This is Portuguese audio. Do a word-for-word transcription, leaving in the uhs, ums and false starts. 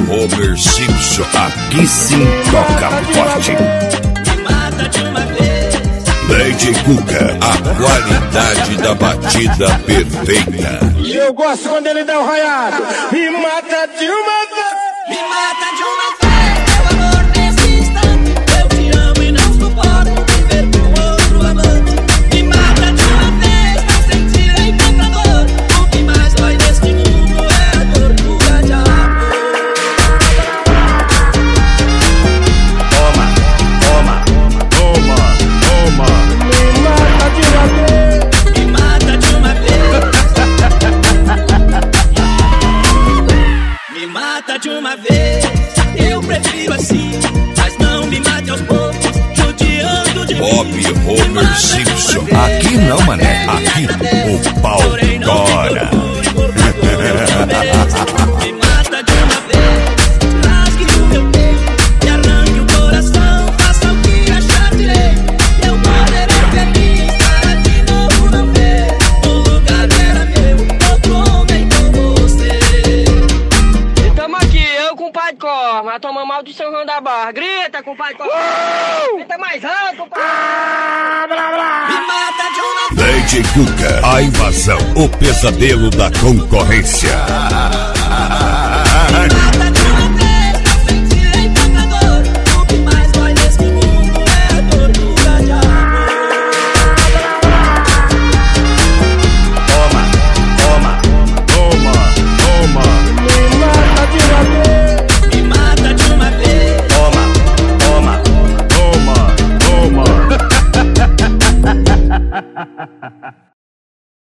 Homer Simpson, aqui sim toca forte. Me mata de uma vez. Lady Cuca, a qualidade da batida perfeita. E eu gosto quando ele dá o raiado. Me mata de uma vez. Me mata de uma vez. Meu amor, nesse instante eu te amo e não suporto viver com outro amante. Me mata de uma vez pra sentir encantador. O que mais dói neste mundo é a tortura de amor. Toma, toma, toma, toma. Me mata de uma vez. Me mata de uma vez. Me mata de uma vez. Eu prefiro assim, mas não me mate aos poucos, judiando de Bob mim. Homer Simpson, aqui não, mané, aqui o pau tora. Me mata de uma vez, rasgue o meu peito e arranque o coração, faça o que achar direito. Eu poderei feliz para de novo não ver o lugar era meu, outro homem com você. E tamo aqui, eu com o pai de Corma, tomando mal de São João da Barra. Grita, compadre Corma. Grita mais alto, compadre. Me mata de uma vez. Lady Cuca, a invasão, o pesadelo da concorrência.